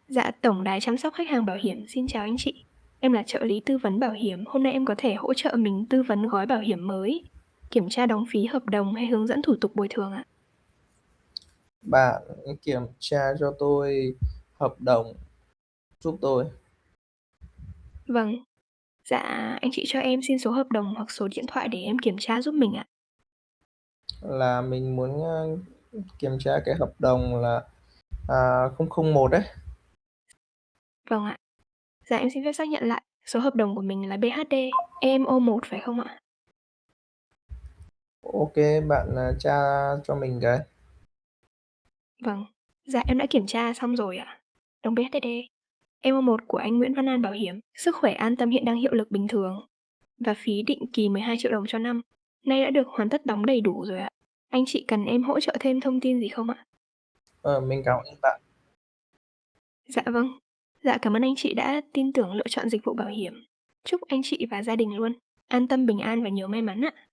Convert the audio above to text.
Dạ, tổng đài chăm sóc khách hàng bảo hiểm, xin chào anh chị. Em là trợ lý tư vấn bảo hiểm, hôm nay em có thể hỗ trợ mình tư vấn gói bảo hiểm mới, kiểm tra đóng phí hợp đồng hay hướng dẫn thủ tục bồi thường ạ? Bạn kiểm tra cho tôi hợp đồng giúp tôi. Vâng, dạ, anh chị cho em xin số hợp đồng hoặc số điện thoại để em kiểm tra giúp mình ạ. Là mình muốn kiểm tra cái hợp đồng là 001 đấy. Vâng ạ. Dạ, em xin phép xác nhận lại, số hợp đồng của mình là BHD EMO1 phải không ạ? Ok, bạn tra cho mình cái. Vâng, dạ em đã kiểm tra xong rồi ạ. Đồng BHD EMO1 của anh Nguyễn Văn An Bảo hiểm, sức khỏe an tâm hiện đang hiệu lực bình thường. Và phí định kỳ 12 triệu đồng cho năm, nay đã được hoàn tất đóng đầy đủ rồi ạ. Anh chị cần em hỗ trợ thêm thông tin gì không ạ? Mình cảm ơn bạn. Dạ vâng. Dạ cảm ơn anh chị đã tin tưởng lựa chọn dịch vụ bảo hiểm. Chúc anh chị và gia đình luôn an tâm bình an và nhiều may mắn ạ.